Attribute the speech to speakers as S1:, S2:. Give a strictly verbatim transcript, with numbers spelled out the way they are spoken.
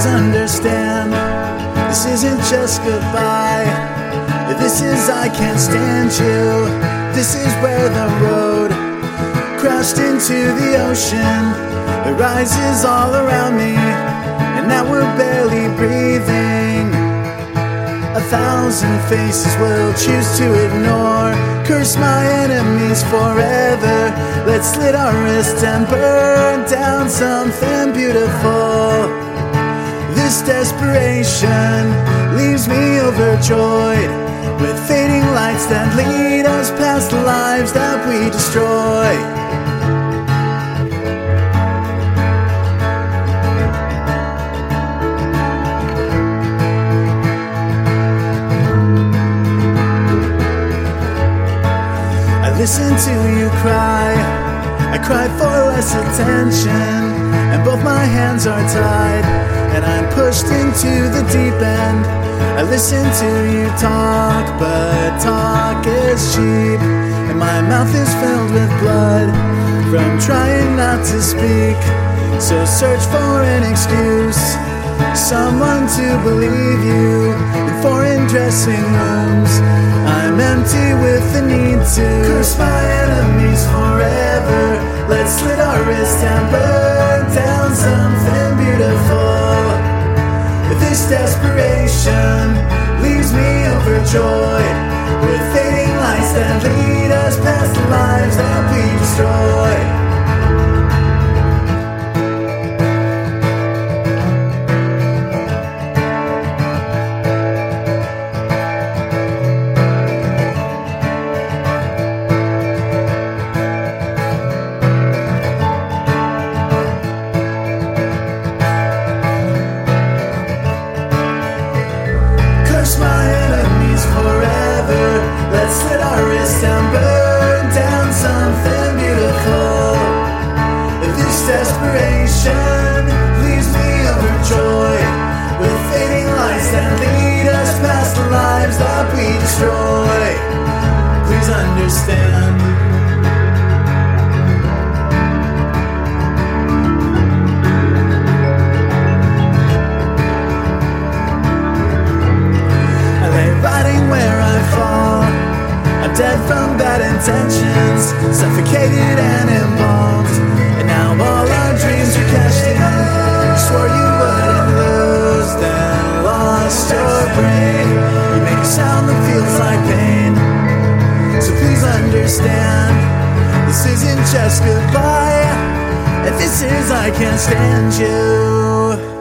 S1: Please understand, this isn't just goodbye. This is I can't stand you. This is where the road crashed into the ocean. It rises all around me, and now we're barely breathing. A thousand faces will choose to ignore. Curse my enemies forever. Let's slit our wrists and burn down something beautiful. This desperation leaves me overjoyed, with fading lights that lead us past the lives that we destroy. Listen to you cry, I cry for less attention, and both my hands are tied, and I'm pushed into the deep end. I listen to you talk, but talk is cheap, and my mouth is filled with blood from trying not to speak. So search for an excuse, someone to believe you. In foreign dressing rooms, I'm empty with the need to curse my enemies forever. Let's slit our wrists and burn down something beautiful. This desperation leaves me overjoyed, with fading lights that lead us past the lives that we destroy. My enemies forever. Let's slit our wrists and burn down something beautiful. This desperation leaves me overjoyed, with fading lights that lead us past the lives that we destroy. Please understand, where I fall, I'm dead from bad intentions, suffocated and embalmed, and now all our dreams are cashed in. You swore you wouldn't lose, then lost your brain. You make a sound that feels like pain. So please understand, this isn't just goodbye, and this is I can't stand you.